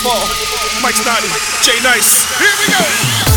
Jamal, Mike Snoddy, Jay Nice. Here we go.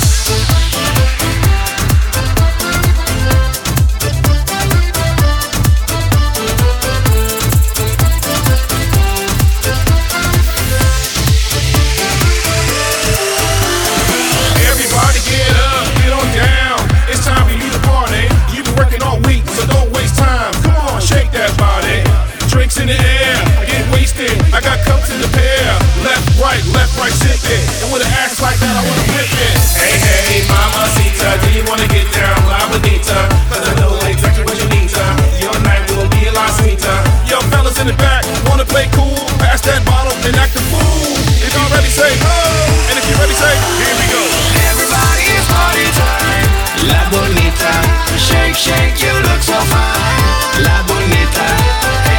In the air, get wasted. I got cups in the pair. Left, right, sip it. And with an ass like that, I wanna whip it. Hey, hey, mamacita, do you wanna get down, la bonita? Cause I know exactly what you need to. Your night will be a lot sweeter. Yo, fellas in the back, wanna play cool? Pass that bottle and act a fool. If y'all ready, say oh. And if you're ready, say here we go. Everybody, it's party time. La bonita, shake, shake, you look so fine. La bonita.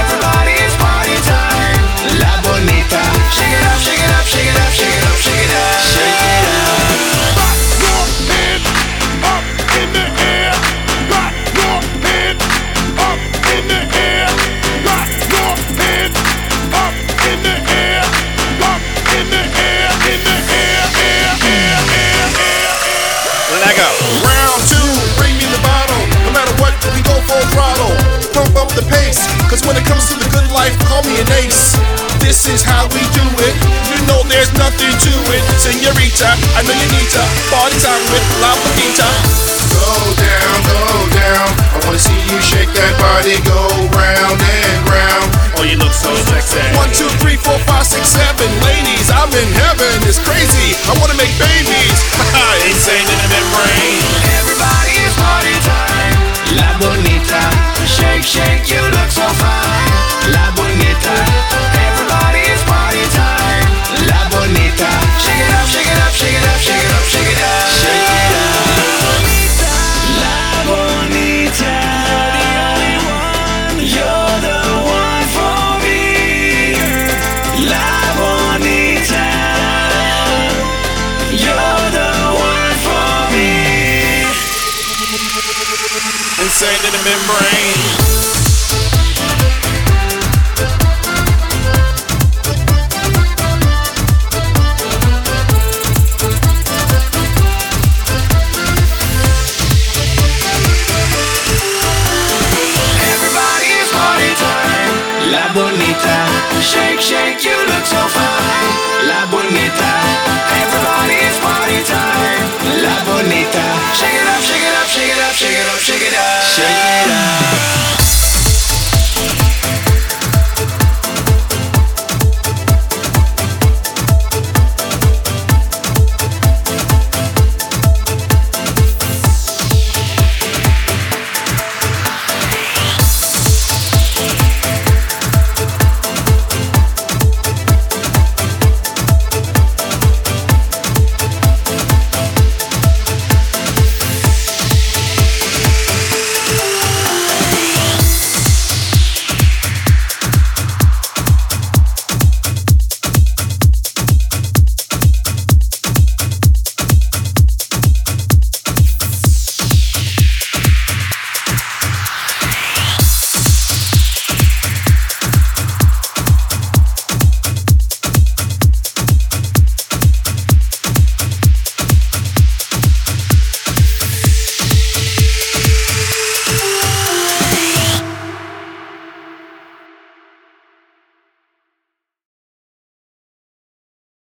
Shake it up, shake it up, shake it up, shake it up, shake it up, shake it up. Rock your head up in the air. Rock your head up in the air. Rock your head up in the air. Up in the air, in the air, air. Let go. Round two, bring me the bottle. No matter what, we go full throttle. Pump up the pace, cause when it comes to the good life, call me an ace. This is how we do it. You know there's nothing to it. Senorita, I know you need to party time with La Bonita. Go down. I wanna see you shake that body. Go round and round. Oh, you look so sexy. 1, 2, 3, 4, 5, 6, 7. Ladies, I'm in heaven. It's crazy. I wanna make babies. Insane in the membrane. Everybody, it's party time. La Bonita, shake, shake, you look so fine. La Bonita. Everybody, it's party time. La Bonita. Shake it up, shake it up, shake it up, shake it up, shake it up, shake it up. La Bonita. You're the one for me. La Bonita. You're the one for me. Insane in the membrane.